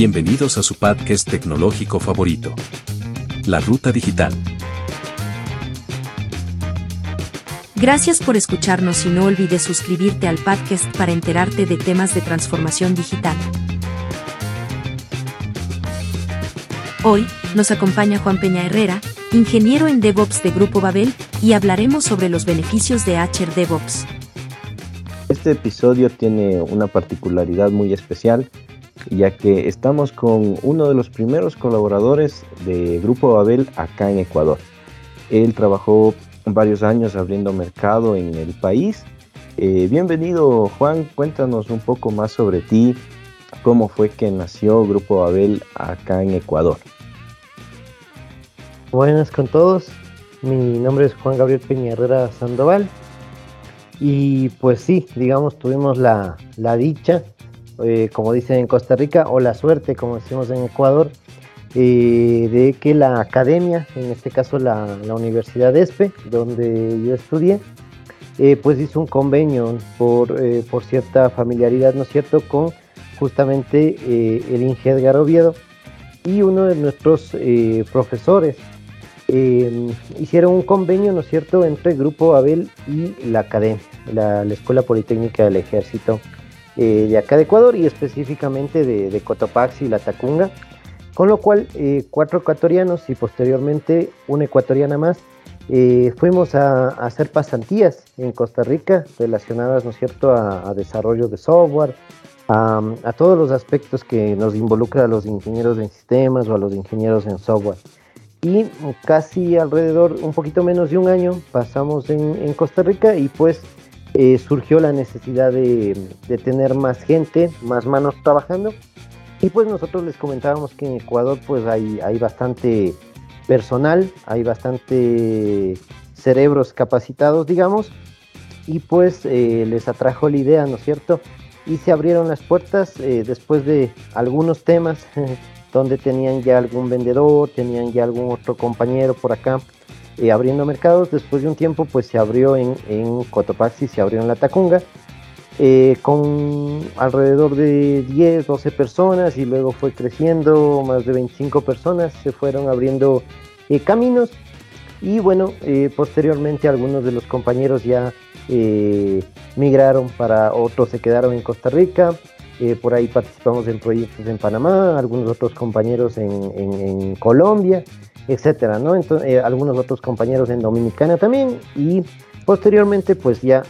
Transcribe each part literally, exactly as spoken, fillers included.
Bienvenidos a su podcast tecnológico favorito, La Ruta Digital. Gracias por escucharnos y no olvides suscribirte al podcast para enterarte de temas de transformación digital. Hoy, nos acompaña Juan Peña Herrera, ingeniero en DevOps de Grupo Babel, y hablaremos sobre los beneficios de Azure DevOps. Este episodio tiene una particularidad muy especial, ya que estamos con uno de los primeros colaboradores de Grupo Babel acá en Ecuador. Él trabajó varios años abriendo mercado en el país. Eh, bienvenido, Juan, cuéntanos un poco más sobre ti, cómo fue que nació Grupo Babel acá en Ecuador. Buenas con todos, mi nombre es Juan Gabriel Peña Herrera Sandoval y pues sí, digamos tuvimos la, la dicha, eh, como dicen en Costa Rica, o la suerte, como decimos en Ecuador, eh, de que la academia, en este caso la, la Universidad ESPE, donde yo estudié, eh, pues hizo un convenio por, eh, por cierta familiaridad, ¿no es cierto?, con justamente eh, el INGED Edgar Oviedo, y uno de nuestros eh, profesores eh, hicieron un convenio, ¿no es cierto?, entre Grupo Babel y la academia, la, la Escuela Politécnica del Ejército eh, de acá de Ecuador, y específicamente de, de Cotopaxi y La Tacunga, con lo cual eh, cuatro ecuatorianos y posteriormente una ecuatoriana más eh, fuimos a, a hacer pasantías en Costa Rica relacionadas, ¿no es cierto?, a, a desarrollo de software, a, a todos los aspectos que nos involucra a los ingenieros en sistemas o a los ingenieros en software. Y casi alrededor, un poquito menos de un año, pasamos en, en Costa Rica y pues eh, surgió la necesidad de, de tener más gente, más manos trabajando. Y pues nosotros les comentábamos que en Ecuador pues hay, hay bastante personal, hay bastante cerebros capacitados, digamos, y pues eh, les atrajo la idea, ¿no es cierto? Y se abrieron las puertas eh, después de algunos temas donde tenían ya algún vendedor, tenían ya algún otro compañero por acá eh, abriendo mercados. Después de un tiempo pues se abrió en, en Cotopaxi, se abrió en La Tacunga, eh, con alrededor de diez, doce personas, y luego fue creciendo, más de veinticinco personas, se fueron abriendo eh, caminos, y bueno, eh, posteriormente algunos de los compañeros ya eh, migraron para otros, se quedaron en Costa Rica, eh, por ahí participamos en proyectos en Panamá, algunos otros compañeros en, en, en Colombia, etcétera, ¿no? Entonces, eh, algunos otros compañeros en Dominicana también, y posteriormente pues ya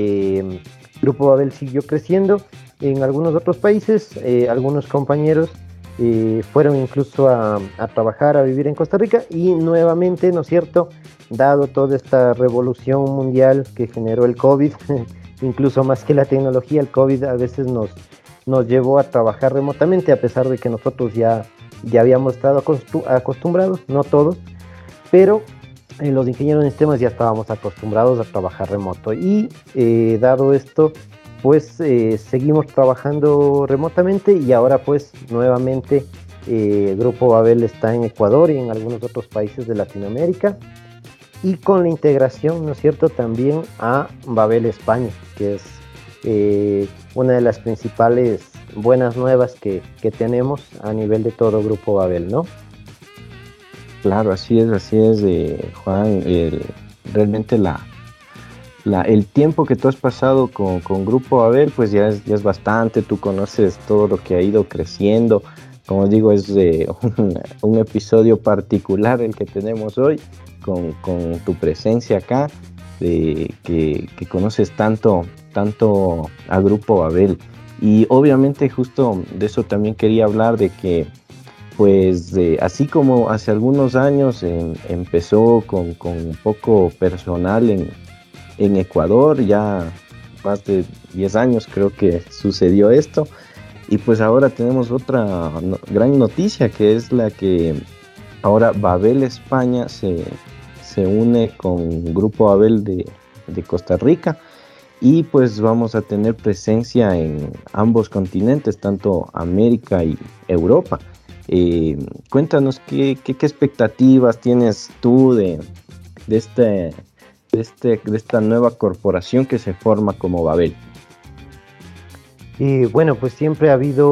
eh, Grupo Babel siguió creciendo en algunos otros países. Eh, algunos compañeros eh, fueron incluso a, a trabajar, a vivir en Costa Rica, y nuevamente, ¿no es cierto?, dado toda esta revolución mundial que generó el COVID, incluso más que la tecnología, el COVID a veces nos, nos llevó a trabajar remotamente, a pesar de que nosotros ya, ya habíamos estado acostumbrados, no todos, pero Eh, los ingenieros en sistemas ya estábamos acostumbrados a trabajar remoto, y eh, dado esto pues eh, seguimos trabajando remotamente, y ahora pues nuevamente eh, Grupo Babel está en Ecuador y en algunos otros países de Latinoamérica, y con la integración, ¿no es cierto?, también a Babel España, que es eh, una de las principales buenas nuevas que, que tenemos a nivel de todo Grupo Babel, ¿no? Claro, así es, así es, eh, Juan. El, realmente la, la, el tiempo que tú has pasado con, con Grupo Babel, pues ya es, ya es bastante. Tú conoces todo lo que ha ido creciendo. Como digo, es eh, un, un episodio particular el que tenemos hoy, con, con tu presencia acá, de, que, que conoces tanto, tanto a Grupo Babel. Y obviamente justo de eso también quería hablar, de que pues eh, así como hace algunos años eh, empezó con, con poco personal en, en Ecuador, ya más de diez años creo que sucedió esto, y pues ahora tenemos otra no, gran noticia, que es la que ahora Babel España se, se une con Grupo Babel de, de Costa Rica, y pues vamos a tener presencia en ambos continentes, tanto América y Europa. Eh, cuéntanos qué, qué, qué expectativas tienes tú de, de, este, de, este, de esta nueva corporación que se forma como Babel. Y bueno, pues siempre ha habido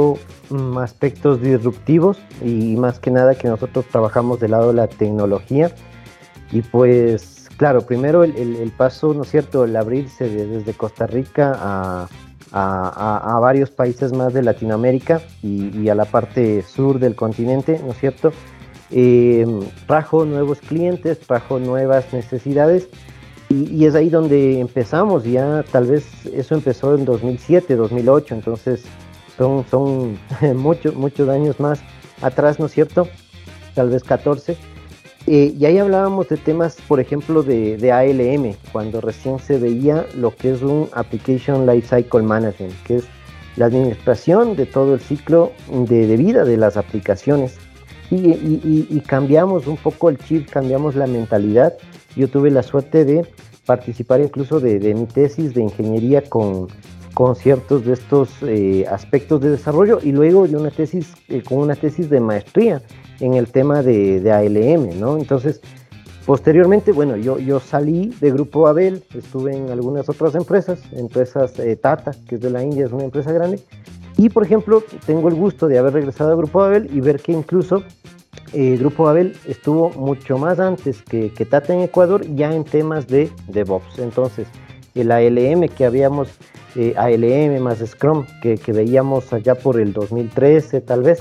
mm, aspectos disruptivos y más que nada que nosotros trabajamos del lado de la tecnología. Y pues, claro, primero el, el, el paso, ¿no es cierto?, el abrirse de, desde Costa Rica a, a, a, a varios países más de Latinoamérica y, y a la parte sur del continente, ¿no es cierto?, eh, trajo nuevos clientes, trajo nuevas necesidades. Y, y es ahí donde empezamos, ya tal vez eso empezó en dos mil siete, dos mil ocho, entonces son, son muchos, muchos años más atrás, ¿no es cierto? Tal vez catorce. Eh, y ahí hablábamos de temas, por ejemplo, de, de A L M, cuando recién se veía lo que es un Application Lifecycle Management, que es la administración de todo el ciclo de, de vida de las aplicaciones. Y, y, y, y cambiamos un poco el chip, cambiamos la mentalidad. Yo tuve la suerte de participar incluso de, de mi tesis de ingeniería con, con ciertos de estos eh, aspectos de desarrollo y luego de una tesis, eh, con una tesis de maestría en el tema de, de A L M, ¿no? Entonces, posteriormente, bueno, yo, yo salí de Grupo Babel, estuve en algunas otras empresas, empresas eh, Tata, que es de la India, es una empresa grande, y por ejemplo, tengo el gusto de haber regresado a Grupo Babel y ver que incluso eh, Grupo Babel estuvo mucho más antes que, que Tata en Ecuador, ya en temas de DevOps. Entonces, el A L M que habíamos, eh, A L M más Scrum, que, que veíamos allá por el dos mil trece tal vez,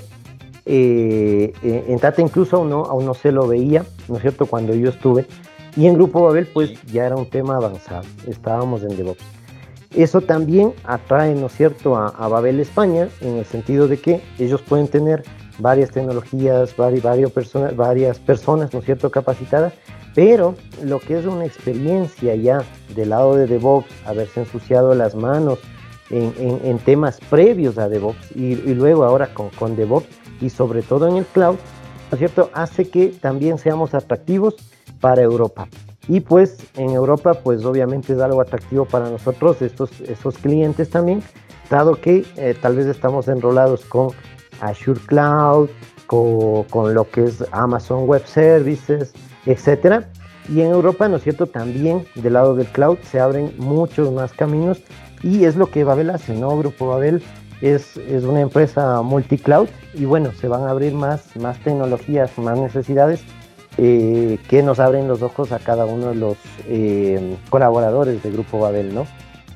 Eh, eh, en Tata incluso aún no, aún no se lo veía, ¿no es cierto?, cuando yo estuve, y en Grupo Babel pues ya era un tema avanzado, estábamos en DevOps. Eso también atrae, ¿no es cierto?, a, a Babel España, en el sentido de que ellos pueden tener varias tecnologías, varias, varias, personas, varias personas, ¿no es cierto?, capacitadas, pero lo que es una experiencia ya del lado de DevOps, haberse ensuciado las manos en, en, en temas previos a DevOps y, y luego ahora con, con DevOps, y sobre todo en el cloud, ¿no es cierto?, hace que también seamos atractivos para Europa. Y pues en Europa, pues obviamente es algo atractivo para nosotros, estos, estos clientes también, dado que eh, tal vez estamos enrolados con Azure Cloud, con, con lo que es Amazon Web Services, etcétera. Y en Europa, ¿no es cierto?, también del lado del cloud se abren muchos más caminos y es lo que Babel hace, ¿no? Grupo Babel Es, es una empresa multicloud y bueno, se van a abrir más, más tecnologías, más necesidades eh, que nos abren los ojos a cada uno de los eh, colaboradores de Grupo Babel, ¿no?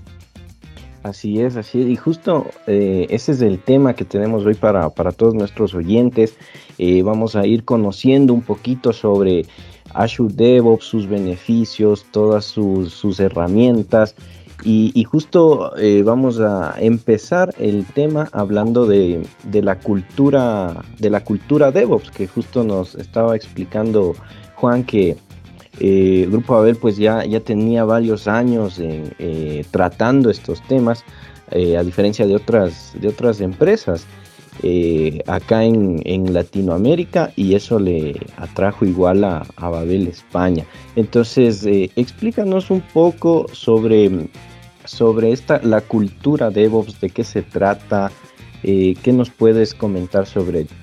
Así es, así es, y justo eh, ese es el tema que tenemos hoy para, para todos nuestros oyentes. Eh, vamos a ir conociendo un poquito sobre Azure DevOps, sus beneficios, todas sus, sus herramientas. Y, y justo eh, vamos a empezar el tema hablando de, de la cultura de la cultura DevOps, que justo nos estaba explicando Juan que eh, Grupo Babel pues ya, ya tenía varios años en, eh, tratando estos temas, eh, a diferencia de otras, de otras empresas eh, acá en, en Latinoamérica, y eso le atrajo igual a, a Babel España. Entonces, eh, explícanos un poco sobre... sobre esta, la cultura DevOps, de qué se trata, eh, qué nos puedes comentar sobre ello.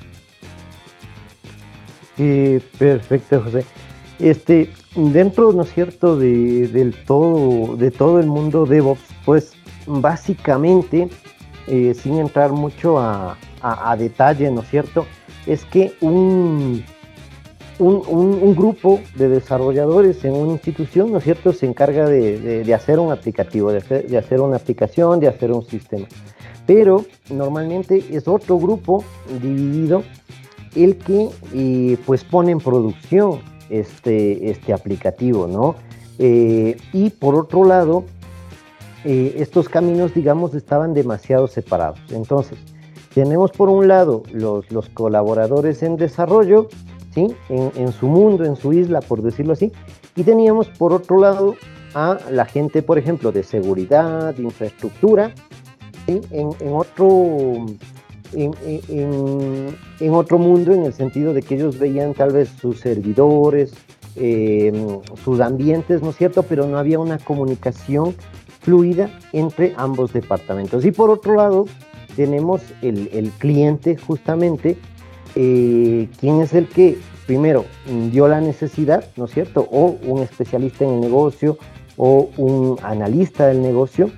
Eh, perfecto, José. Este, dentro, ¿no es cierto?, de, del todo, de todo el mundo DevOps, pues básicamente, eh, sin entrar mucho a, a, a detalle, ¿no es cierto?, es que un... Un, un, un grupo de desarrolladores en una institución, ¿no es cierto?, se encarga de, de, de hacer un aplicativo, de hacer, de hacer una aplicación, de hacer un sistema. Pero normalmente es otro grupo dividido el que eh, pues pone en producción este, este aplicativo, ¿no? Eh, y por otro lado, eh, estos caminos, digamos, estaban demasiado separados. Entonces, tenemos por un lado los, los colaboradores en desarrollo, ¿sí?, en, en su mundo, en su isla, por decirlo así, y teníamos por otro lado a la gente, por ejemplo, de seguridad, de infraestructura, ¿sí?, en, en, otro, en, en, en otro mundo, en el sentido de que ellos veían tal vez sus servidores, eh, sus ambientes, ¿no es cierto?, pero no había una comunicación fluida entre ambos departamentos. Y por otro lado, tenemos el, el cliente justamente, Eh, quién es el que primero dio la necesidad, ¿no es cierto?, o un especialista en el negocio o un analista del negocio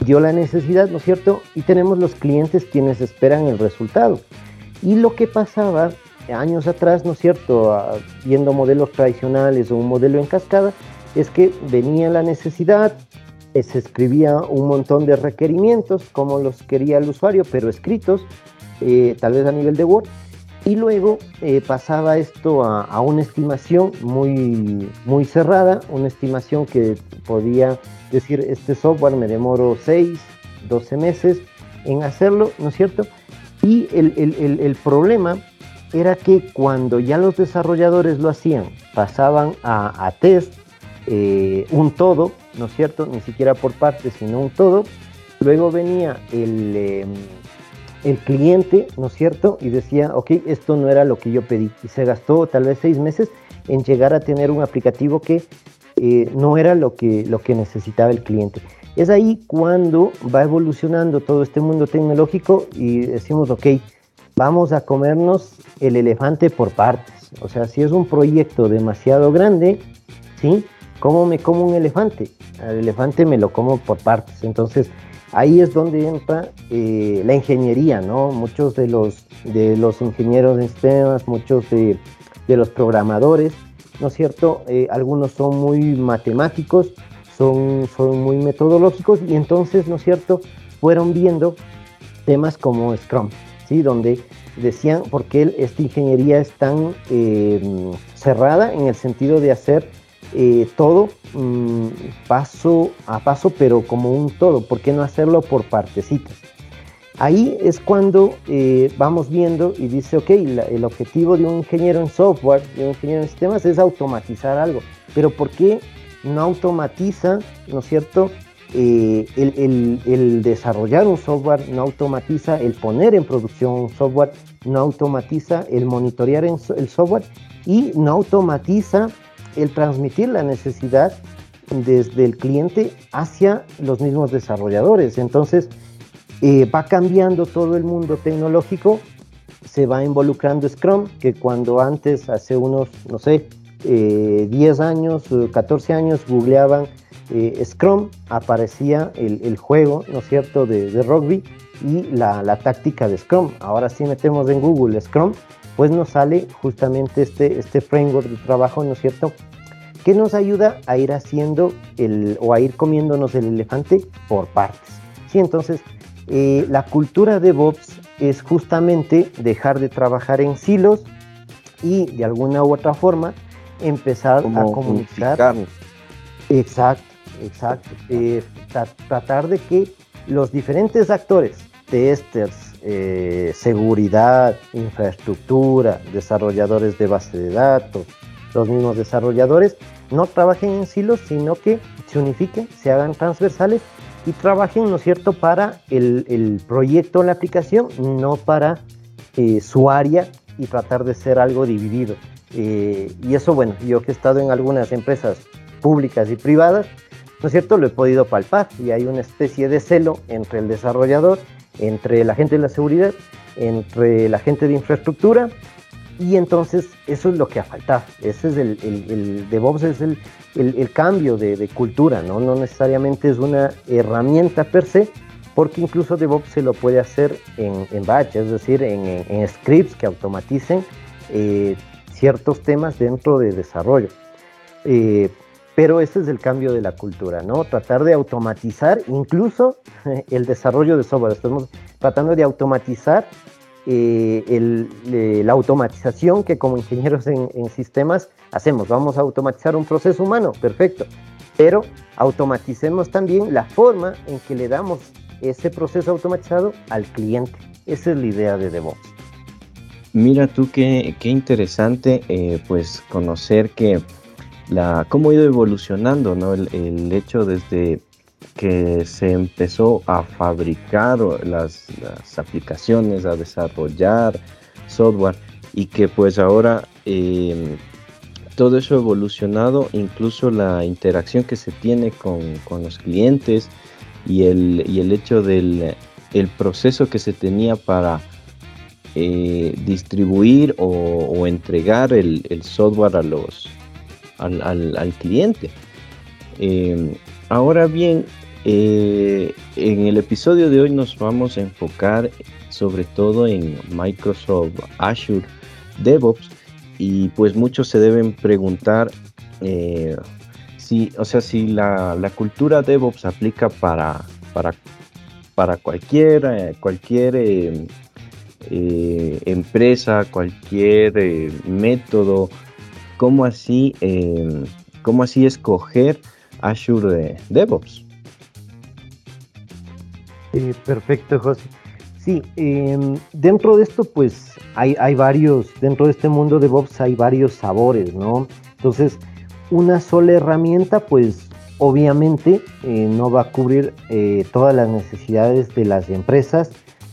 dio la necesidad, ¿no es cierto? Y tenemos los clientes quienes esperan el resultado. Y lo que pasaba años atrás, ¿no es cierto?, ah, viendo modelos tradicionales o un modelo en cascada, es que venía la necesidad, eh, se escribía un montón de requerimientos como los quería el usuario, pero escritos, eh, tal vez a nivel de Word, y luego eh, pasaba esto a, a una estimación muy, muy cerrada, una estimación que podía decir, este software me demoro seis, doce meses en hacerlo, ¿no es cierto? Y el, el, el, el problema era que cuando ya los desarrolladores lo hacían, pasaban a, a test, eh, un todo, ¿no es cierto? Ni siquiera por partes, sino un todo. Luego venía el, eh, el cliente, ¿no es cierto? Y decía, ok, esto no era lo que yo pedí. Y se gastó tal vez seis meses en llegar a tener un aplicativo que eh, no era lo que, lo que necesitaba el cliente. Es ahí cuando va evolucionando todo este mundo tecnológico y decimos, ok, vamos a comernos el elefante por partes. O sea, si es un proyecto demasiado grande, ¿sí? ¿Cómo me como un elefante? Al elefante me lo como por partes. Entonces, ahí es donde entra eh, la ingeniería, ¿no? Muchos de los, de los ingenieros de sistemas, muchos de, de los programadores, ¿no es cierto? Eh, algunos son muy matemáticos, son, son muy metodológicos y entonces, ¿no es cierto?, fueron viendo temas como Scrum, ¿sí? Donde decían, ¿por qué esta ingeniería es tan eh, cerrada en el sentido de hacer eh, todo mmm, paso a paso, pero como un todo? ¿Por qué no hacerlo por partecitas? Ahí es cuando eh, vamos viendo y dice, ok, la, el objetivo de un ingeniero en software, de un ingeniero en sistemas es automatizar algo, pero ¿por qué no automatiza, ¿no es cierto?, Eh, el, el, el desarrollar un software, no automatiza el poner en producción un software, no automatiza el monitorear en so, el software y no automatiza el transmitir la necesidad desde el cliente hacia los mismos desarrolladores? Entonces eh, va cambiando todo el mundo tecnológico, se va involucrando Scrum, que cuando antes, hace unos, no sé, eh, diez años, catorce años, googleaban Eh, Scrum, aparecía el, el juego, ¿no es cierto?, de, de rugby y la, la táctica de Scrum. Ahora sí metemos en Google Scrum, pues nos sale justamente este, este framework de trabajo, ¿no es cierto?, que nos ayuda a ir haciendo el, o a ir comiéndonos el elefante por partes. Sí, entonces eh, la cultura de DevOps es justamente dejar de trabajar en silos y de alguna u otra forma empezar Como a comunicar. Unificar. Exacto. Exacto, eh, tra tratar de que los diferentes actores, testers, eh, seguridad, infraestructura, desarrolladores de base de datos, los mismos desarrolladores, no trabajen en silos, sino que se unifiquen, se hagan transversales y trabajen, ¿no es cierto?, para el, el proyecto, la aplicación, no para eh, su área y tratar de ser algo dividido. Eh, y eso, bueno, yo que he estado en algunas empresas públicas y privadas, ¿no es cierto?, lo he podido palpar y hay una especie de celo entre el desarrollador, entre la gente de la seguridad, entre la gente de infraestructura y entonces eso es lo que ha faltado. Ese es el, el, el DevOps, es el, el, el cambio de, de cultura, ¿no? No necesariamente es una herramienta per se, porque incluso DevOps se lo puede hacer en, en batch, es decir, en, en, en scripts que automaticen eh, ciertos temas dentro de desarrollo. Eh, Pero ese es el cambio de la cultura, ¿no? Tratar de automatizar incluso eh, el desarrollo de software. Estamos tratando de automatizar eh, el, eh, la automatización que como ingenieros en, en sistemas hacemos. Vamos a automatizar un proceso humano, perfecto. Pero automaticemos también la forma en que le damos ese proceso automatizado al cliente. Esa es la idea de DevOps. Mira tú qué, qué interesante eh, pues conocer que La, cómo ha ido evolucionando, ¿no? El, el hecho desde que se empezó a fabricar las, las aplicaciones, a desarrollar software y que pues ahora eh, todo eso ha evolucionado, incluso la interacción que se tiene con, con los clientes y el, y el hecho del el proceso que se tenía para eh, distribuir o, o entregar el, el software a los Al, al, al cliente. Eh, ahora bien, Eh, en el episodio de hoy nos vamos a enfocar sobre todo en Microsoft Azure DevOps, y pues muchos se deben preguntar eh, si, o sea, si la, la cultura DevOps aplica para, para, para cualquier, eh, cualquier eh, eh, empresa, cualquier eh, método. ¿Cómo así, eh, cómo así escoger Azure DevOps? Eh, perfecto, José. Sí, eh, dentro de esto, pues hay, hay varios, dentro de este mundo de DevOps hay varios sabores, ¿no? Entonces, una sola herramienta, pues obviamente eh, no va a cubrir eh, todas las necesidades de las empresas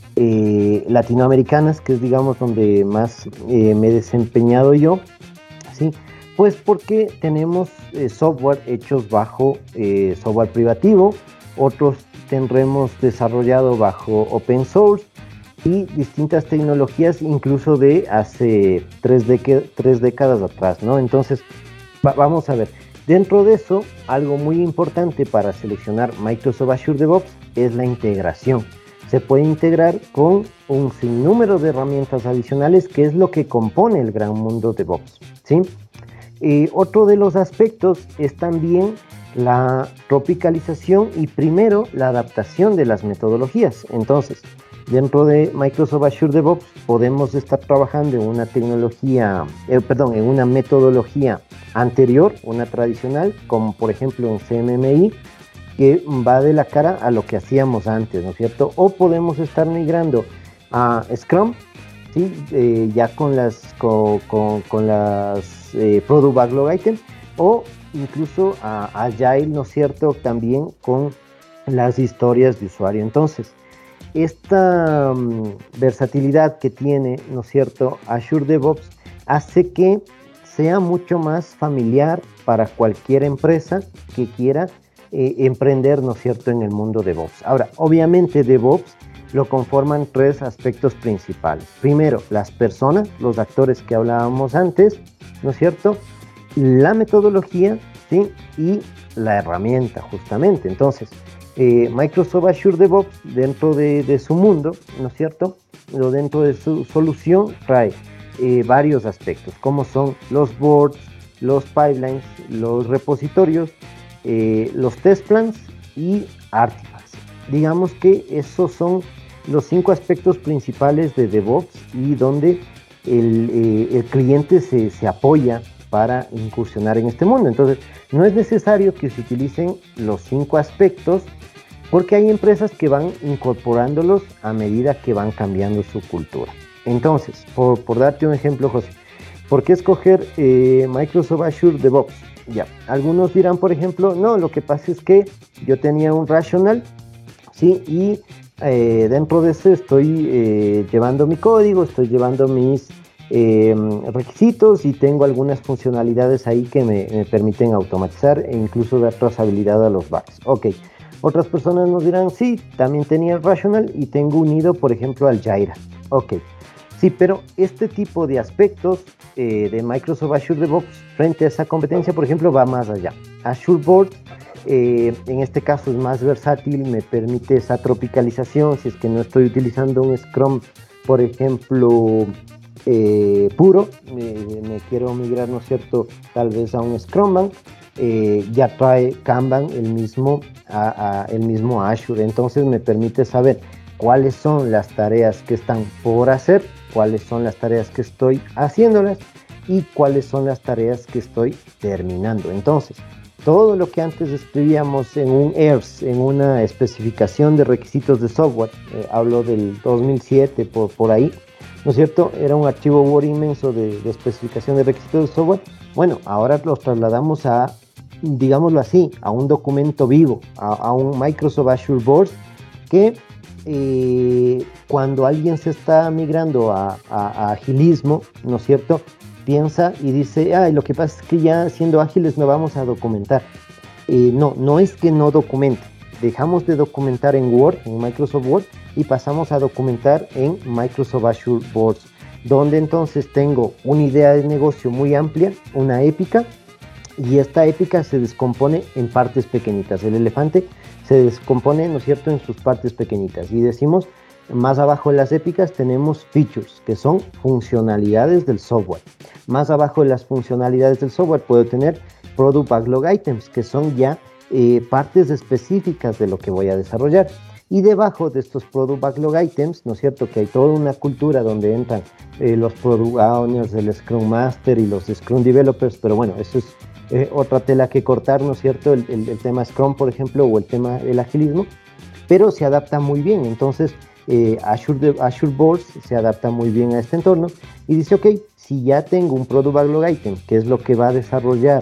eh, latinoamericanas, que es, digamos, donde más eh, me he desempeñado yo, ¿sí? Pues porque tenemos eh, software hechos bajo eh, software privativo, otros tendremos desarrollado bajo open source y distintas tecnologías incluso de hace tres, tres décadas atrás, ¿no? Entonces, va, vamos a ver, dentro de eso, algo muy importante para seleccionar Microsoft Azure DevOps es la integración. Se puede integrar con un sinnúmero de herramientas adicionales, que es lo que compone el gran mundo DevOps, ¿sí? Eh, otro de los aspectos es también la tropicalización y primero la adaptación de las metodologías. Entonces, dentro de Microsoft Azure DevOps podemos estar trabajando en una tecnología, eh, perdón, en una metodología anterior, una tradicional, como por ejemplo un C M M I, que va de la cara a lo que hacíamos antes, ¿no es cierto? O podemos estar migrando a Scrum, ¿sí? eh, ya con las, con, con, con las eh, Product Backlog Items, o incluso a Agile, ¿no es cierto?, también con las historias de usuario. Entonces, esta um, versatilidad que tiene, ¿no es cierto?, Azure DevOps hace que sea mucho más familiar para cualquier empresa que quiera eh, emprender, ¿no es cierto?, en el mundo DevOps. Ahora, obviamente DevOps lo conforman tres aspectos principales. Primero, las personas, los actores que hablábamos antes, ¿no es cierto?, la metodología, ¿sí?, y la herramienta, justamente. Entonces, eh, Microsoft Azure DevOps, dentro de, de su mundo, ¿no es cierto?, o dentro de su solución, trae eh, varios aspectos, como son los boards, los pipelines, los repositorios, eh, los test plans y artifacts. Digamos que esos son los cinco aspectos principales de DevOps y donde el, eh, el cliente se, se apoya para incursionar en este mundo. Entonces, no es necesario que se utilicen los cinco aspectos, porque hay empresas que van incorporándolos a medida que van cambiando su cultura. Entonces, por, por darte un ejemplo, José, ¿por qué escoger eh, Microsoft Azure DevOps? Ya, algunos dirán, por ejemplo, no, lo que pasa es que yo tenía un Rational, ¿sí? Y eh, dentro de eso estoy eh, llevando mi código, estoy llevando mis Eh, requisitos y tengo algunas funcionalidades ahí que me, me permiten automatizar e incluso dar trazabilidad a los bugs. Ok, otras personas nos dirán, sí, también tenía el Rational y tengo unido, por ejemplo, al Jira. Ok, sí, pero este tipo de aspectos eh, de Microsoft Azure DevOps frente a esa competencia, por ejemplo, va más allá. Azure Board, eh, en este caso es más versátil, me permite esa tropicalización. Si es que no estoy utilizando un Scrum, por ejemplo, Eh, puro, me, me quiero migrar, ¿no es cierto?, tal vez a un Scrumban, eh, ya trae Kanban el mismo, a, a, el mismo Azure. Entonces me permite saber cuáles son las tareas que están por hacer, cuáles son las tareas que estoy haciéndolas y cuáles son las tareas que estoy terminando. Entonces, todo lo que antes escribíamos en un E R S, en una especificación de requisitos de software, eh, hablo del dos mil siete, por, por ahí, ¿no es cierto?, era un archivo Word inmenso de, de especificación de requisitos de software. Bueno, ahora los trasladamos a, digámoslo así, a un documento vivo, a, a un Microsoft Azure Board, que eh, cuando alguien se está migrando a, a, a agilismo, ¿no es cierto?, piensa y dice, ah, lo que pasa es que ya siendo ágiles no vamos a documentar. Eh, no, no es que no documente. Dejamos de documentar en Word, en Microsoft Word, y pasamos a documentar en Microsoft Azure Boards, donde entonces tengo una idea de negocio muy amplia, una épica, y esta épica se descompone en partes pequeñitas. El elefante se descompone, ¿no es cierto?, en sus partes pequeñitas. Y decimos, más abajo de las épicas tenemos features, que son funcionalidades del software. Más abajo de las funcionalidades del software puedo tener product backlog items, que son ya eh, partes específicas de lo que voy a desarrollar. Y debajo de estos product backlog items, ¿no es cierto?, que hay toda una cultura donde entran eh, los product owners, el Scrum Master y los Scrum Developers, pero bueno, eso es eh, otra tela que cortar, ¿no es cierto?, el, el, el tema Scrum, por ejemplo, o el tema del agilismo, pero se adapta muy bien. Entonces, eh, Azure, de, Azure Boards se adapta muy bien a este entorno y dice, ok, si ya tengo un product backlog item, que es lo que va a desarrollar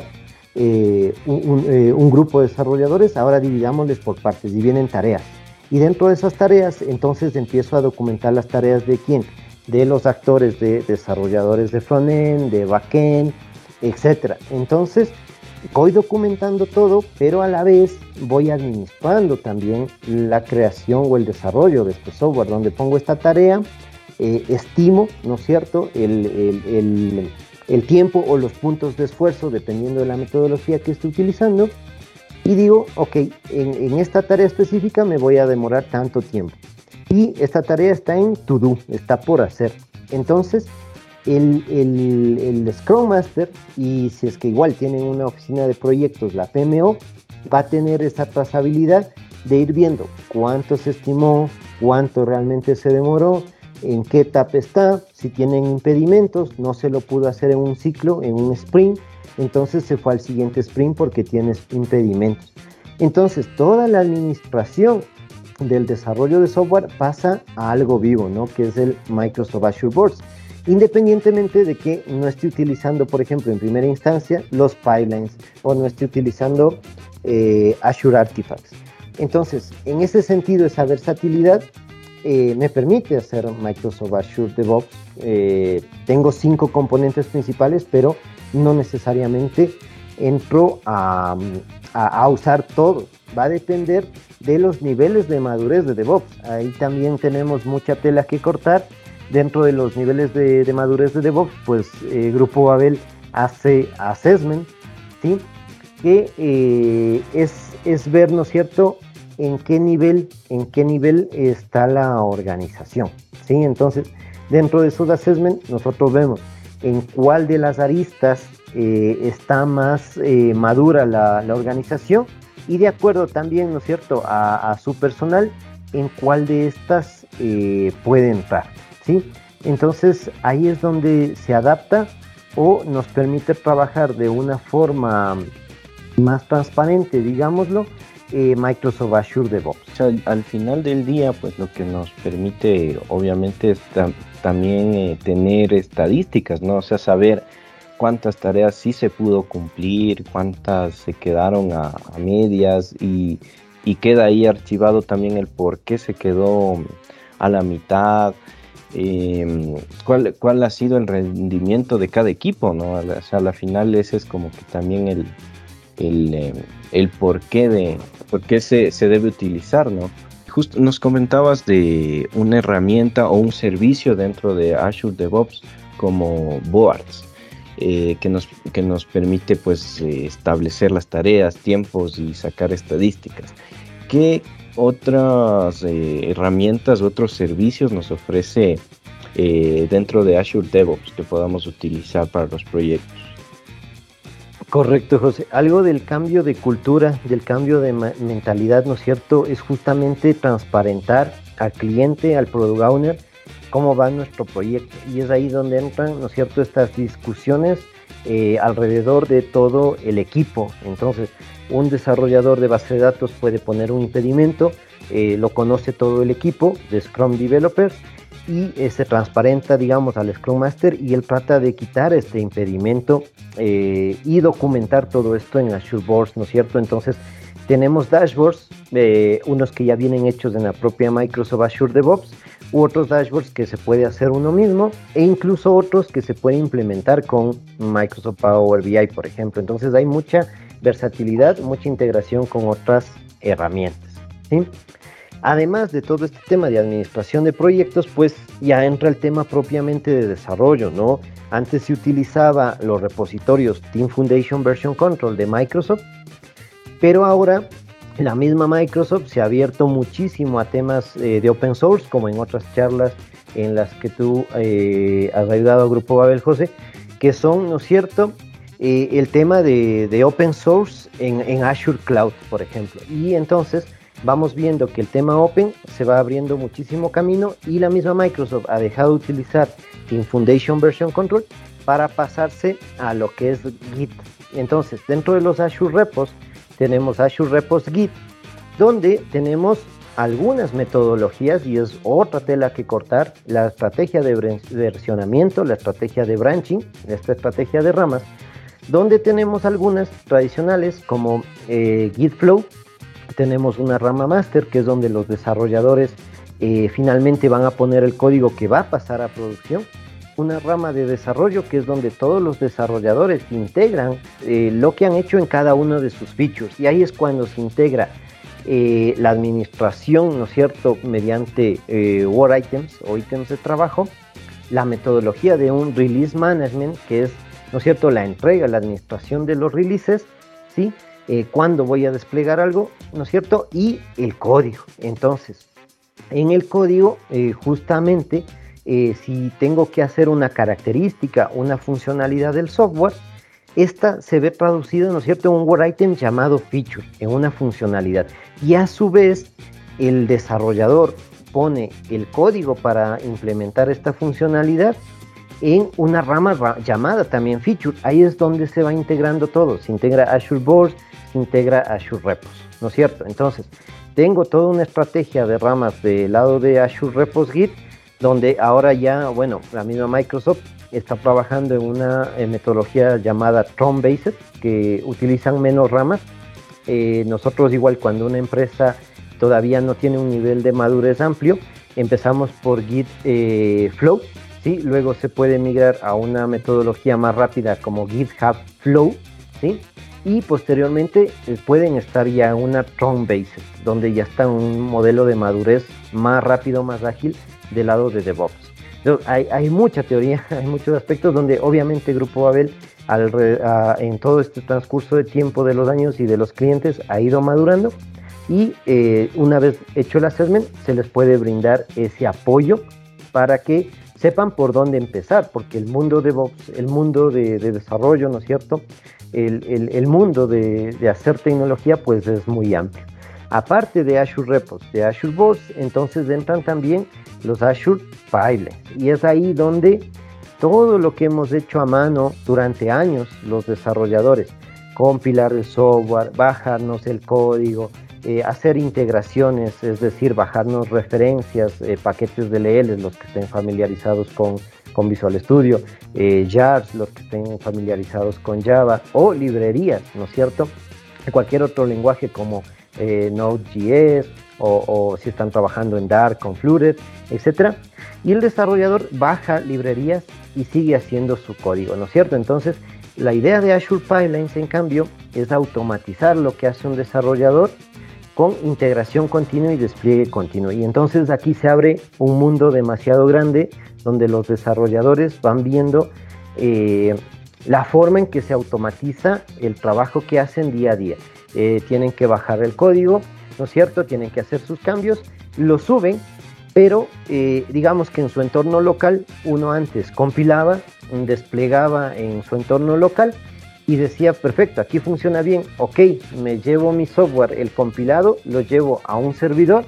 eh, un, un, eh, un grupo de desarrolladores, ahora dividámosles por partes y vienen tareas. Y dentro de esas tareas, entonces empiezo a documentar las tareas de quién, de los actores, de desarrolladores de frontend, de backend, etcétera. Entonces, voy documentando todo, pero a la vez voy administrando también la creación o el desarrollo de este software, donde pongo esta tarea, eh, estimo, ¿no es cierto?, el, el, el, el tiempo o los puntos de esfuerzo, dependiendo de la metodología que esté utilizando, y digo, ok, en, en esta tarea específica me voy a demorar tanto tiempo. Y esta tarea está en to do, está por hacer. Entonces, el, el, el Scrum Master, y si es que igual tienen una oficina de proyectos, la P M O, va a tener esa trazabilidad de ir viendo cuánto se estimó, cuánto realmente se demoró, en qué etapa está, si tienen impedimentos, no se lo pudo hacer en un ciclo, en un sprint, entonces se fue al siguiente sprint porque tienes impedimentos. Entonces, toda la administración del desarrollo de software pasa a algo vivo, ¿no?, que es el Microsoft Azure Boards, independientemente de que no esté utilizando, por ejemplo, en primera instancia, los pipelines o no esté utilizando eh, Azure Artifacts. Entonces, en ese sentido, esa versatilidad eh, me permite hacer Microsoft Azure DevOps. Eh, tengo cinco componentes principales, pero no necesariamente entro a, a, a usar todo. Va a depender de los niveles de madurez de DevOps. Ahí también tenemos mucha tela que cortar. Dentro de los niveles de, de madurez de DevOps, pues eh, Grupo Babel hace assessment, ¿sí?, que eh, es, es ver, ¿no es cierto?, en qué nivel, en qué nivel está la organización, ¿sí? Entonces, dentro de esos assessment, nosotros vemos en cuál de las aristas eh, está más eh, madura la, la organización, y de acuerdo también, ¿no es cierto?, a, a su personal, en cuál de estas eh, puede entrar, ¿sí? Entonces, ahí es donde se adapta o nos permite trabajar de una forma más transparente, digámoslo, eh, Microsoft Azure DevOps. O sea, al final del día, pues lo que nos permite, obviamente, es tam- también eh, tener estadísticas, ¿no? O sea, saber cuántas tareas sí se pudo cumplir, cuántas se quedaron a, a medias, y, y queda ahí archivado también el por qué se quedó a la mitad, eh, cuál, cuál ha sido el rendimiento de cada equipo, ¿no? O sea, a la final ese es como que también el, el, eh, el por qué, de, por qué se, se debe utilizar, ¿no? Justo nos comentabas de una herramienta o un servicio dentro de Azure DevOps como Boards. Eh, que, nos, que nos permite pues eh, establecer las tareas, tiempos y sacar estadísticas. ¿Qué otras eh, herramientas, otros servicios nos ofrece eh, dentro de Azure DevOps que podamos utilizar para los proyectos? Correcto, José. Algo del cambio de cultura, del cambio de ma- mentalidad, ¿no es cierto?, es justamente transparentar al cliente, al product owner, cómo va nuestro proyecto, y es ahí donde entran, ¿no es cierto?, estas discusiones eh, alrededor de todo el equipo. Entonces, un desarrollador de base de datos puede poner un impedimento, eh, lo conoce todo el equipo de Scrum Developers y eh, se transparenta, digamos, al Scrum Master, y él trata de quitar este impedimento eh, y documentar todo esto en Azure Boards, ¿no es cierto? Entonces, tenemos dashboards, eh, unos que ya vienen hechos en la propia Microsoft Azure DevOps, u otros dashboards que se puede hacer uno mismo, e incluso otros que se puede implementar con Microsoft Power B I, por ejemplo. Entonces hay mucha versatilidad, mucha integración con otras herramientas, ¿sí? Además de todo este tema de administración de proyectos, pues ya entra el tema propiamente de desarrollo, ¿no? Antes se utilizaba los repositorios Team Foundation Version Control de Microsoft, pero ahora La misma Microsoft se ha abierto muchísimo a temas eh, de open source, como en otras charlas en las que tú eh, has ayudado al Grupo Babel, José, que son, ¿no es cierto?, eh, el tema de, de open source en, en Azure Cloud, por ejemplo. Y entonces vamos viendo que el tema open se va abriendo muchísimo camino y la misma Microsoft ha dejado de utilizar Team Foundation Version Control para pasarse a lo que es Git. Entonces, dentro de los Azure Repos, tenemos Azure Repos Git, donde tenemos algunas metodologías, y es otra tela que cortar, la estrategia de versionamiento, la estrategia de branching, esta estrategia de ramas, donde tenemos algunas tradicionales como eh, Git Flow. Tenemos una rama master, que es donde los desarrolladores eh, finalmente van a poner el código que va a pasar a producción. Una rama de desarrollo, que es donde todos los desarrolladores integran eh, lo que han hecho en cada uno de sus features, y ahí es cuando se integra eh, la administración, ¿no es cierto?, mediante eh, Work Items o ítems de trabajo, la metodología de un Release Management, que es, ¿no es cierto?, la entrega, la administración de los releases, ¿sí?, eh, cuándo voy a desplegar algo, ¿no es cierto?, y el código. Entonces, en el código, eh, justamente, Eh, si tengo que hacer una característica, una funcionalidad del software, esta se ve traducida, ¿no es cierto?, en un Word Item llamado feature, en una funcionalidad. Y a su vez, el desarrollador pone el código para implementar esta funcionalidad en una rama ra llamada también feature. Ahí es donde se va integrando todo. Se integra Azure Boards, se integra Azure Repos, ¿no es cierto? Entonces, tengo toda una estrategia de ramas del lado de Azure Repos Git, donde ahora ya, bueno, la misma Microsoft está trabajando en una eh, metodología llamada Tron-Based, que utilizan menos ramas. Eh, nosotros igual, cuando una empresa todavía no tiene un nivel de madurez amplio, empezamos por Git eh, Flow, ¿sí? Luego se puede migrar a una metodología más rápida como GitHub Flow, ¿sí? Y posteriormente eh, pueden estar ya en una Tron-Based, donde ya está un modelo de madurez más rápido, más ágil, del lado de DevOps. Entonces, hay, hay mucha teoría, hay muchos aspectos donde obviamente Grupo Babel al, a, en todo este transcurso de tiempo de los años y de los clientes ha ido madurando, y eh, una vez hecho el assessment se les puede brindar ese apoyo para que sepan por dónde empezar, porque el mundo de DevOps, el mundo de, de desarrollo, ¿no es cierto?, el, el, el mundo de, de hacer tecnología pues es muy amplio. Aparte de Azure Repos, de Azure Boards, entonces entran también los Azure Pipelines, y es ahí donde todo lo que hemos hecho a mano durante años los desarrolladores, compilar el software, bajarnos el código, eh, hacer integraciones, es decir, bajarnos referencias, eh, paquetes de L L, los que estén familiarizados con, con Visual Studio, eh, jars, los que estén familiarizados con Java, o librerías, ¿no es cierto?, cualquier otro lenguaje como eh, Node.js, o, o si están trabajando en Dart con Flutter, etcétera. Y el desarrollador baja librerías y sigue haciendo su código, ¿no es cierto? Entonces, la idea de Azure Pipelines, en cambio, es automatizar lo que hace un desarrollador con integración continua y despliegue continuo. Y entonces aquí se abre un mundo demasiado grande donde los desarrolladores van viendo eh, la forma en que se automatiza el trabajo que hacen día a día. Eh, tienen que bajar el código, ¿no es cierto?, tienen que hacer sus cambios, lo suben, pero eh, digamos que en su entorno local, uno antes compilaba, desplegaba en su entorno local y decía, perfecto, aquí funciona bien, ok, me llevo mi software, el compilado, lo llevo a un servidor,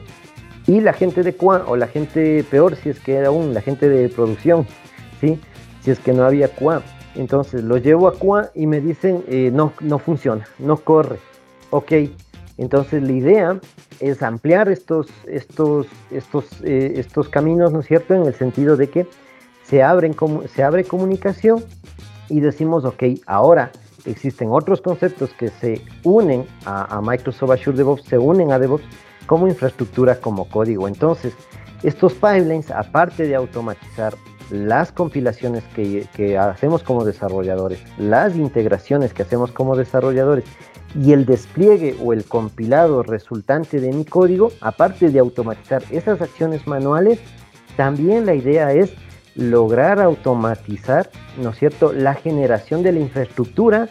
y la gente de Q A, o la gente peor, si es que era aún la gente de producción, ¿sí?, si es que no había Q A, entonces lo llevo a Q A y me dicen, eh, no, no funciona, no corre, ok. Entonces la idea es ampliar estos, estos, estos, eh, estos caminos, ¿no es cierto?, en el sentido de que se, abren, se abre comunicación y decimos, ok, ahora existen otros conceptos que se unen a, a Microsoft Azure DevOps, se unen a DevOps como infraestructura, como código. Entonces, estos pipelines, aparte de automatizar las compilaciones que, que hacemos como desarrolladores, las integraciones que hacemos como desarrolladores, y el despliegue o el compilado resultante de mi código, aparte de automatizar esas acciones manuales, también la idea es lograr automatizar, ¿no es cierto?, la generación de la infraestructura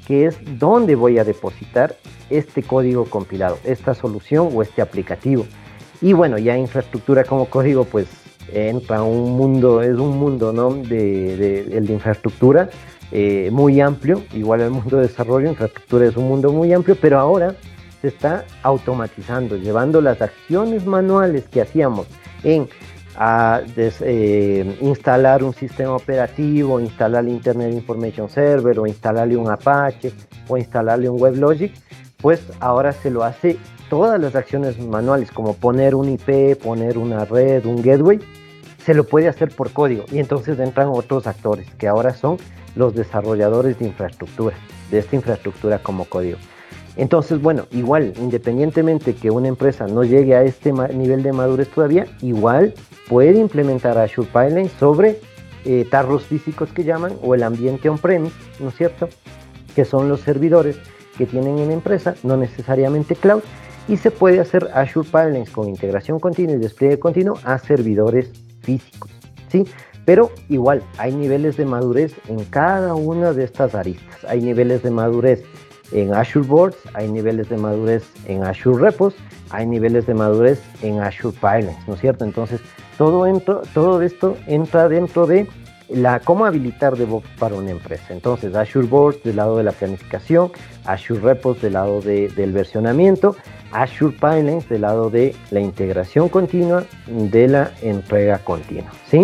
que es dónde voy a depositar este código compilado, esta solución o este aplicativo. Y bueno, ya infraestructura como código, pues entra un mundo, es un mundo, ¿no? de, de, el de infraestructura eh, muy amplio, igual el mundo de desarrollo, infraestructura es un mundo muy amplio, pero ahora se está automatizando, llevando las acciones manuales que hacíamos en a des, eh, instalar un sistema operativo, instalar Internet Information Server, o instalarle un Apache, o instalarle un WebLogic, pues ahora se lo hace todas las acciones manuales, como poner un I P, poner una red, un gateway, se lo puede hacer por código, y entonces entran otros actores, que ahora son los desarrolladores de infraestructura, de esta infraestructura como código. Entonces, bueno, igual, independientemente que una empresa no llegue a este nivel de madurez todavía, igual puede implementar Azure Pipeline sobre eh, tarros físicos que llaman, o el ambiente on-premise, ¿no es cierto?, que son los servidores que tienen en empresa, no necesariamente cloud, y se puede hacer Azure Pipelines con integración continua y despliegue continuo a servidores físicos, ¿sí? Pero igual, hay niveles de madurez en cada una de estas aristas. Hay niveles de madurez en Azure Boards, hay niveles de madurez en Azure Repos, hay niveles de madurez en Azure Pipelines, ¿no es cierto? Entonces, todo, entro, todo esto entra dentro de la cómo habilitar DevOps para una empresa. Entonces, Azure Boards del lado de la planificación, Azure Repos del lado de, del versionamiento, Azure Pipelines del lado de la integración continua, de la entrega continua, ¿sí?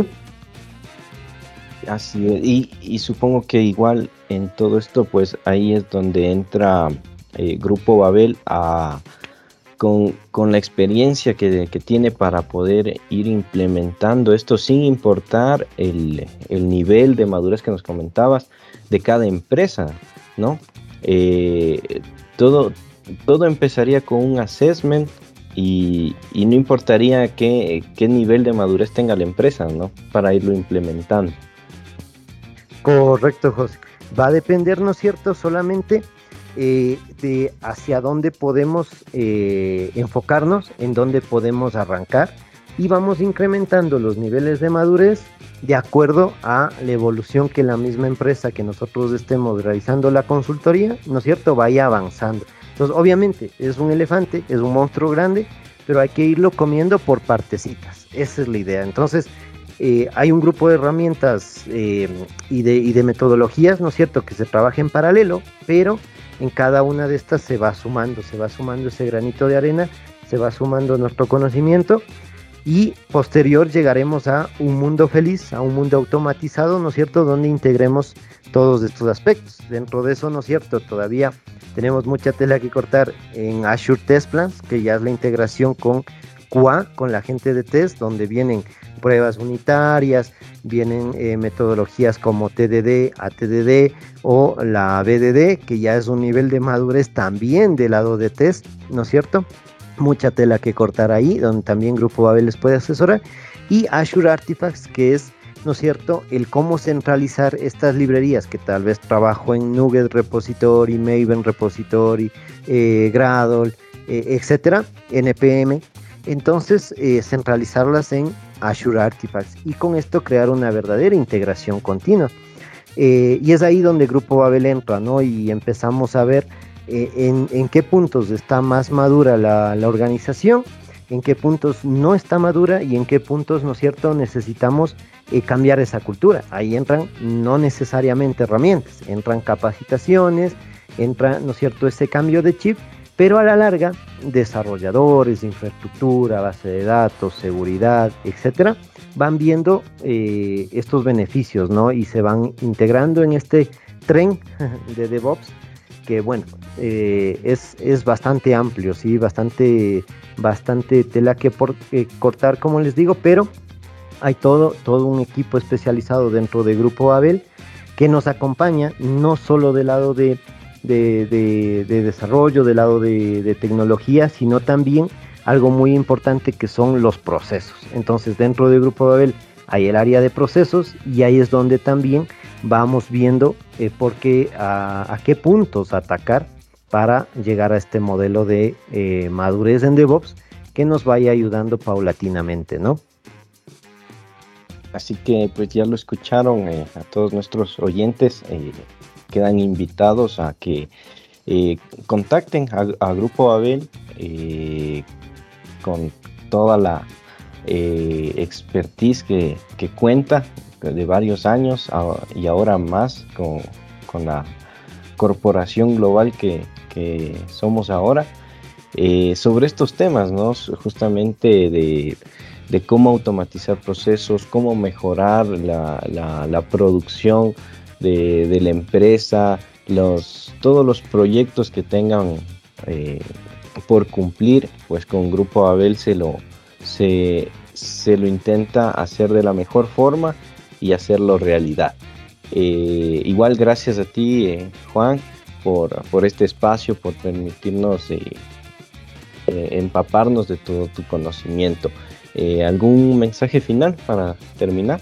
Así es, y, y supongo que igual en todo esto, pues ahí es donde entra eh, Grupo Babel a, con, con la experiencia que, que tiene para poder ir implementando esto sin importar el, el nivel de madurez que nos comentabas de cada empresa, ¿no? Eh, todo, todo empezaría con un assessment y, y no importaría qué, qué nivel de madurez tenga la empresa, ¿no? Para irlo implementando. Correcto, José. Va a depender, ¿no es cierto?, solamente eh, de hacia dónde podemos eh, enfocarnos, en dónde podemos arrancar, y vamos incrementando los niveles de madurez de acuerdo a la evolución que la misma empresa que nosotros estemos realizando la consultoría, ¿no es cierto?, vaya avanzando. Entonces, obviamente, es un elefante, es un monstruo grande, pero hay que irlo comiendo por partecitas. Esa es la idea. Entonces, Eh, hay un grupo de herramientas eh, y, de, y de metodologías, ¿no es cierto?, que se trabaja en paralelo, pero en cada una de estas se va sumando, se va sumando ese granito de arena, se va sumando nuestro conocimiento, y posterior llegaremos a un mundo feliz, a un mundo automatizado, ¿no es cierto?, donde integremos todos estos aspectos. Dentro de eso, ¿no es cierto?, todavía tenemos mucha tela que cortar en Azure Test Plans, que ya es la integración con Q A, con la gente de test, donde vienen pruebas unitarias, vienen eh, metodologías como T D D, A T D D o la B D D, que ya es un nivel de madurez también del lado de test, ¿no es cierto? Mucha tela que cortar ahí, donde también Grupo Babel les puede asesorar. Y Azure Artifacts, que es, ¿no es cierto?, el cómo centralizar estas librerías, que tal vez trabajo en NuGet Repository, Maven Repository, eh, Gradle, eh, etcétera, N P M. Entonces, eh, centralizarlas en Azure Artifacts, y con esto crear una verdadera integración continua. Eh, y es ahí donde Grupo Babel entra, ¿no? Y empezamos a ver eh, en, en qué puntos está más madura la, la organización, en qué puntos no está madura y en qué puntos, ¿no es cierto?, necesitamos eh, cambiar esa cultura. Ahí entran no necesariamente herramientas, entran capacitaciones, entra, ¿no es cierto?, ese cambio de chip. Pero a la larga, desarrolladores, infraestructura, base de datos, seguridad, etcétera, van viendo eh, estos beneficios, ¿no? Y se van integrando en este tren de DevOps, que bueno, eh, es, es bastante amplio, sí, bastante, bastante tela que por, eh, cortar, como les digo, pero hay todo, todo un equipo especializado dentro de Grupo Babel que nos acompaña, no solo del lado de De, de, de desarrollo, del lado de, de tecnología, sino también algo muy importante que son los procesos. Entonces, dentro de Grupo Babel hay el área de procesos, y ahí es donde también vamos viendo eh, por qué, a, a qué puntos atacar para llegar a este modelo de eh, madurez en DevOps que nos vaya ayudando paulatinamente, ¿no? Así que pues ya lo escucharon eh, a todos nuestros oyentes, eh, quedan invitados a que eh, contacten a, a Grupo Babel eh, con toda la eh, expertise que, que cuenta de varios años a, y ahora más con, con la corporación global que, que somos ahora, eh, sobre estos temas, ¿no? Justamente de, de cómo automatizar procesos, cómo mejorar la, la, la producción de, de la empresa, los, todos los proyectos que tengan eh, por cumplir, pues con Grupo Babel se lo, se, se lo intenta hacer de la mejor forma y hacerlo realidad. Eh, igual gracias a ti, eh, Juan, por, por este espacio, por permitirnos eh, eh, empaparnos de todo tu conocimiento. Eh, ¿Algún mensaje final para terminar?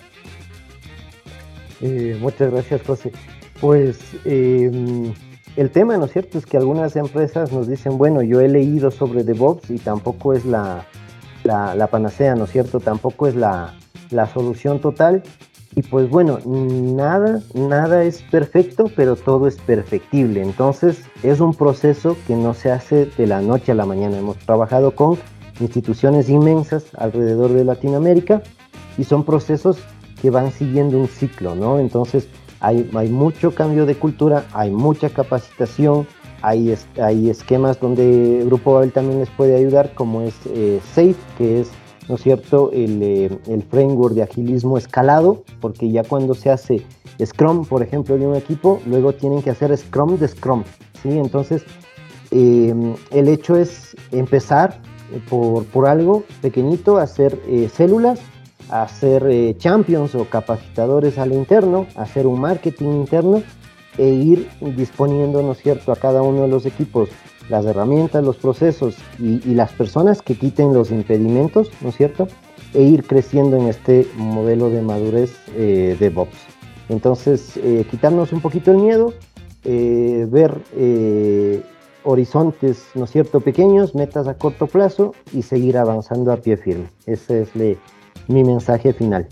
Eh, muchas gracias, José. Pues eh, el tema, ¿no es cierto?, es que algunas empresas nos dicen, bueno, yo he leído sobre DevOps y tampoco es la, la, la panacea, ¿no es cierto?, tampoco es la, la solución total. Y pues bueno, nada, nada es perfecto, pero todo es perfectible. Entonces es un proceso que no se hace de la noche a la mañana. Hemos trabajado con instituciones inmensas alrededor de Latinoamérica y son procesos que van siguiendo un ciclo, ¿no? Entonces hay, hay mucho cambio de cultura, hay mucha capacitación, hay, es, hay esquemas donde Grupo Babel también les puede ayudar, como es eh, SAFe, que es, ¿no es cierto?, el, eh, el framework de agilismo escalado, porque ya cuando se hace Scrum, por ejemplo, de un equipo, luego tienen que hacer Scrum de Scrum, ¿sí? Entonces, eh, el hecho es empezar por, por algo pequeñito, hacer eh, células, hacer eh, champions o capacitadores a lo interno, hacer un marketing interno e ir disponiendo, ¿no es cierto?, a cada uno de los equipos las herramientas, los procesos y, y las personas que quiten los impedimentos, ¿no es cierto?, e ir creciendo en este modelo de madurez eh, DevOps. Entonces, eh, quitarnos un poquito el miedo, eh, ver eh, horizontes, ¿no es cierto?, pequeños, metas a corto plazo y seguir avanzando a pie firme. Ese es le, mi mensaje final.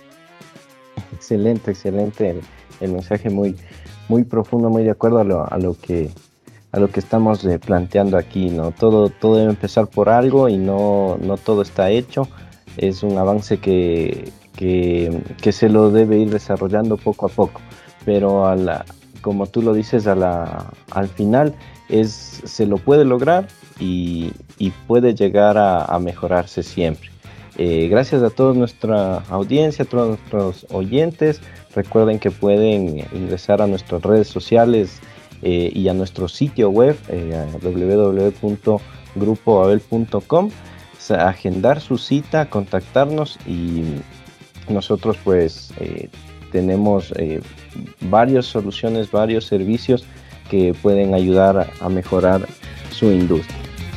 Excelente, excelente. El, el mensaje muy, muy profundo, muy de acuerdo a lo, a lo que a lo que estamos eh, planteando aquí, ¿no? Todo, todo debe empezar por algo y no, no todo está hecho. Es un avance que, que, que se lo debe ir desarrollando poco a poco, pero a la, como tú lo dices, a la, al final es, se lo puede lograr y, y puede llegar a, a mejorarse siempre. Eh, gracias a toda nuestra audiencia, a todos nuestros oyentes. Recuerden que pueden ingresar a nuestras redes sociales eh, y a nuestro sitio web, eh, doble u doble u doble u punto grupo babel punto com, agendar su cita, contactarnos y nosotros pues eh, tenemos eh, varias soluciones, varios servicios que pueden ayudar a, a mejorar su industria.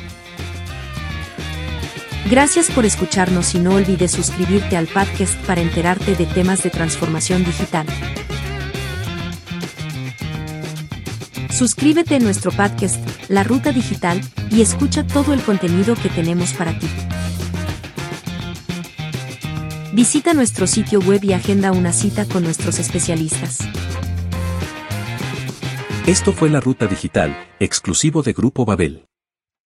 Gracias por escucharnos y no olvides suscribirte al podcast para enterarte de temas de transformación digital. Suscríbete a nuestro podcast, La Ruta Digital, y escucha todo el contenido que tenemos para ti. Visita nuestro sitio web y agenda una cita con nuestros especialistas. Esto fue La Ruta Digital, exclusivo de Grupo Babel.